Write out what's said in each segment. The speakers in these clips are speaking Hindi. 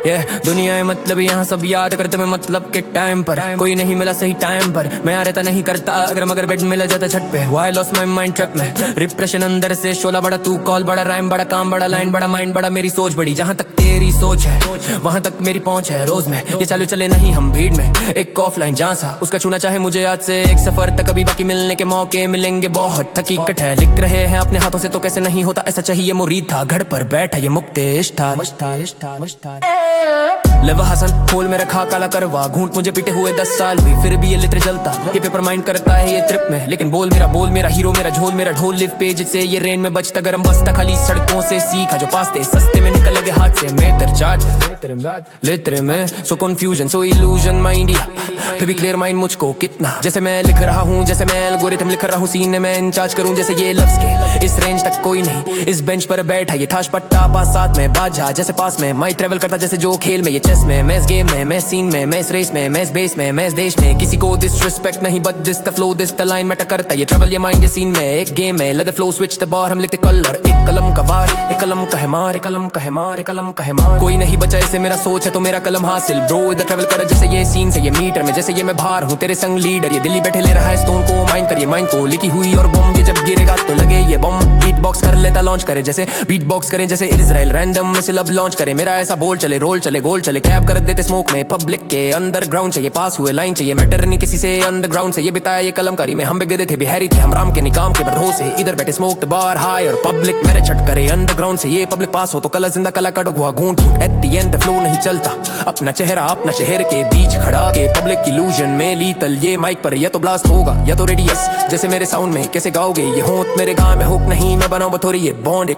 ये दुनिया है मतलब यहाँ सब याद करते मैं मतलब के टाइम पर कोई नहीं मिला सही टाइम पर मैं आ रहता नहीं करता अगर मगर बेड मिला जाता छत पे why loss my mind trap में रिप्रेशन अंदर से शोला बड़ा तू कॉल बड़ा राइम बड़ा काम बड़ा लाइन बड़ा माइंड बड़ा मेरी सोच बड़ी जहाँ तक तेरी सोच है वहाँ तक मेरी पहुँच है रोज में ये चालू चले नहीं हम भीड़ में एक ऑफलाइन जहाँ सा उसका छूना चाहे मुझे आज से एक सफर तक अभी बाकी मिलने के मौके मिलेंगे बहुत हकीकत है लिख रहे हैं अपने हाथों से तो कैसे नहीं होता ऐसा चाहिए मुरीद था घर पर बैठा ये मुक्तेश था लेवा हसन खोल में रखा काला करवा घूंट मुझे पिटे हुए 10 साल हुई फिर भी ये लिटर जलता ये पेपर माइंड करता है ये ट्रिप में लेकिन बोल मेरा हीरो मेरा झोल मेरा ढोल लिव पेज से ये रेन में बचता गरम बसता खाली सड़कों से सीखा जो पास थे सस्ते में निकल लगे हाथ से मैं तेरे चार्ज ले तेरे में so confusion so illusion mind फिर भी क्लियर माइंड मुझको कितना जैसे मैं लिख रहा हूँ जैसे मैं एल्गोरिथम लिख रहा हूँ सीने में इंचार्ज करूँ जैसे ये लफ्ज के इस रेंज तक कोई नहीं इस बेंच पर बैठा ये थाश पट्टा पास साथ में बाजा जैसे पास में मैं ट्रेवल करता जैसे जो खेल में ये चेस में मैं इस गेम में मैं सीन में मैं इस रेस में मैं इस बेस में मैं इस देश में किसी को डिसरिस्पेक्ट नहीं but this the flow this the line matter करता ये ट्रबल ये माइंड ये सीन में एक गेम में let the flow switch the bar हम लिखते कलर एक कलम का वार एक कलम का है मार एक कलम का है मार एक कलम का है मार कोई नहीं बचा ऐसे मेरा सोच है तो मेरा कलम हासिल ब्रो इधर ट्रैवल कर जैसे ये सीन से ये मीटर में जैसे ये मैं बाहर हूँ तेरे संग लीडर ये दिल्ली बैठे ले रहा है स्टोन को माइंड करिए माइंड को लिखी हुई और बम ये जब गिरेगा तो लगे ये बम बीट बॉक्स कर लेता लॉन्च करे जैसे बीट बॉक्स करे जैसे इजराइल रैंडम में सिलब लॉन्च करे मेरा ऐसा बोल चले रोल चले गोल चले कैप कर देते स्मोक में पब्लिक के अंडरग्राउंड चाहिए पास हुए लाइन चाहिए मैटर नहीं किसी से अंडरग्राउंड से ये बिताया ये कलमकारी में हम भी गिरे थे बिहारी थे हम राम के निकाम के भरोसे इधर बैठे स्मोक बार हाई और पब्लिक मेरे छट करे अंडरग्राउंड से ये पब्लिक पास हो तो कला जिंदा कला कट हुआ घूंट एट द एंड फ्लो नहीं चलता अपना चेहरा अपना शहर के बीच खड़ा के पब्लिक इल्यूजन में लीतल ये माइक पर या तो ब्लास्ट होगा या तो रेडियस जैसे मेरे साउंड में कैसे गाओगे ये होंठ मेरे गाँव में हुक नहीं मैं बनाऊं बथोरी ये बॉन्ड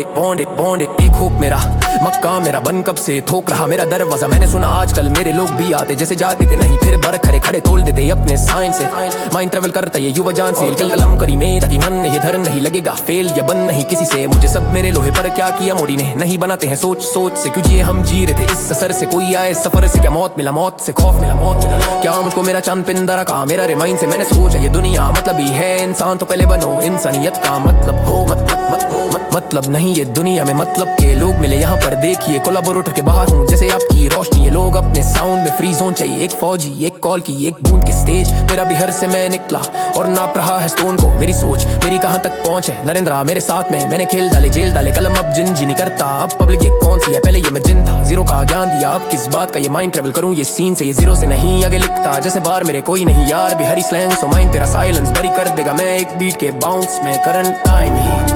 एक हुक मेरा मक्का मेरा बन कब से थोक रहा मेरा दरवाजा मैंने सुना आजकल मेरे लोग भी आते जैसे जाते थे नहीं फिर बर खड़े खड़े तोल देते अपने साइंस से माइंड ट्रेवल करता ये युवा जान से चल कलम करी मेरा कि मन ये धर्म नहीं लगेगा फेल या बन नहीं किसी से मुझे सब मेरे लोहे पर क्या किया मोड़ी ने नहीं बनाते हैं सोच सोच से क्यों हम जी रहे थे इस असर से कोई आए सफर से क्या मौत मिला मौत से खौफ मिला मौत क्या मुझको मेरा चांद पिंदा रखा मेरा रिमाइंड से मैंने सोचा ये दुनिया मतलब ही है इंसान तो पहले बनो इंसानियत का मतलब हो मतलब नहीं ये दुनिया में मतलब के लोग मिले यहाँ पर देखिए कोलाबोरेटर के बाहर हूँ जैसे आपकी रोशनी ये लोग अपने साउंड में फ्री जोन चाहिए एक फौजी एक कॉल की एक बूंद की स्टेज मेरा भी हर से मैं निकला और नाप रहा है स्टोन को मेरी सोच मेरी कहाँ तक पहुँच है नरेंद्रा मेरे साथ में मैंने खेल डाले जेल डाले कलम अब जिन जी नहीं करता अब पब्लिक ये कौन सी है पहले ये मैं जिन था जीरो का ज्ञान दिया अब किस बात का ये माइंड ट्रेवल करूँ ये सीन से ये जीरो से नहीं आगे लिखता जैसे बार मेरे कोई नहीं यार भी हरी स्लैंग सो माइंड तेरा साइलेंस बरी कर देगा मैं एक बीट के बाउंस में करंट टाइम ही